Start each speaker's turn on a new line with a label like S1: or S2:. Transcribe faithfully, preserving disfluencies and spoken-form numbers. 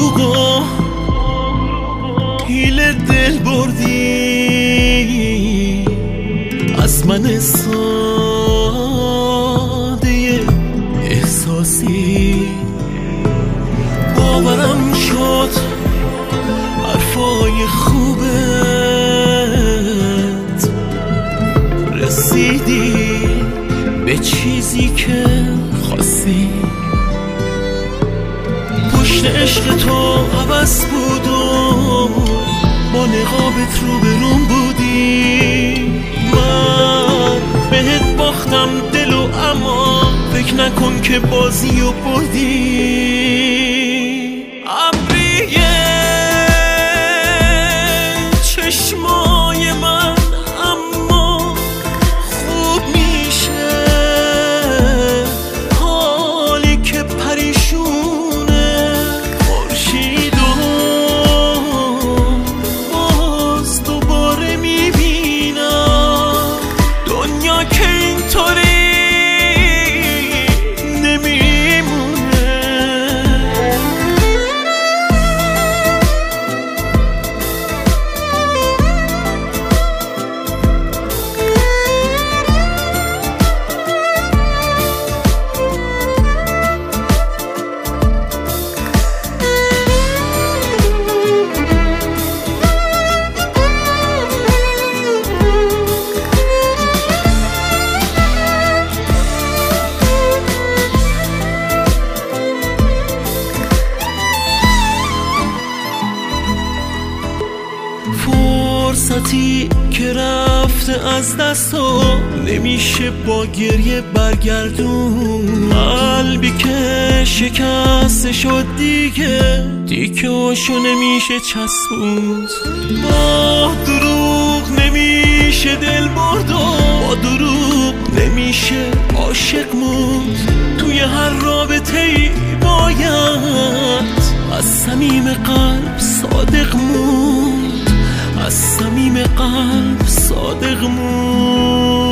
S1: دروغو هیل دل بردی از من ساده احساسی. باورم شد حرفای خوبت رسیدی به چیزی که خواستی. پشت عشق تو عوض بود و با نقابت رو بروم بودی. من بهت باختم دلو اما فکر نکن که بازی و بردی. ابریه چشمای من اما خوب میشه حالی که پریشونه خورشید و باز دوباره میبینم دنیا که اینطوری فرصتی که رفته از دست و نمیشه با گریه برگردون. قلبی که شکسته شد دیگه دیکه‌هاشو نمیشه چسبوند. با دروغ نمیشه دل برد و با دروغ نمیشه عاشق موند. توی هر رابطه‌ای باید از صمیم قلب صادق موند. از صمیم قلب صادق مون.